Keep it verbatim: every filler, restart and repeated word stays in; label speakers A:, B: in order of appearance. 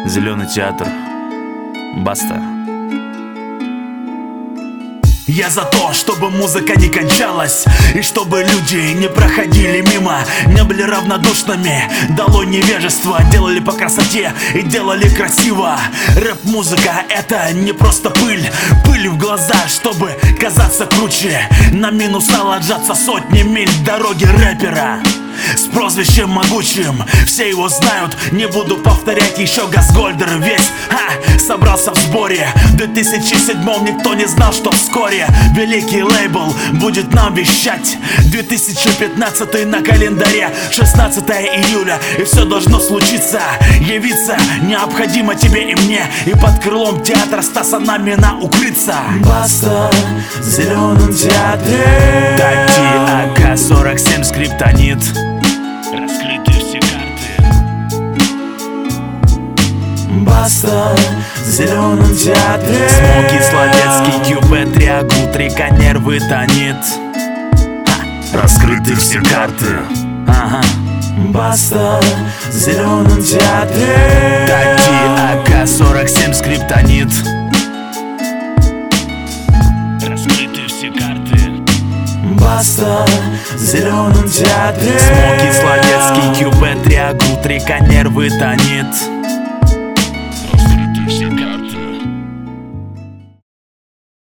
A: Зеленый театр. Баста.
B: Я за то, чтобы музыка не кончалась, и чтобы люди не проходили мимо, не были равнодушными, дало невежество, делали по красоте и делали красиво. Рэп-музыка — это не просто пыль, пыль в глаза, чтобы казаться круче. На минуса ложатся сотни миль дороги рэпера с прозвищем могучим, все его знают, не буду повторять еще. Газгольдер весь ха, собрался в сборе. В две тысячи седьмом никто не знал, что вскоре великий лейбл будет нам вещать. две тысячи пятнадцатый на календаре, шестнадцатое июля, и все должно случиться. Явиться необходимо тебе и мне, и под крылом театра Стаса Намина укрыться. Баста в зеленом театре.
A: Такти А К сорок семь скриптонит.
B: Раскрыты все карты. Баста в зеленом театре.
A: Смоки Словецкий, Кюбе, Триагул, Трика, нервы тонит. Раскрыты все карты. Ага.
B: Баста в зеленом театре.
A: Такти А К сорок семь скриптонит.
B: Раскрыты все карты. Баста в зеленом театре.
A: Смоки Словецкий, Кюбе, Триагул, Трика, нервы тонит.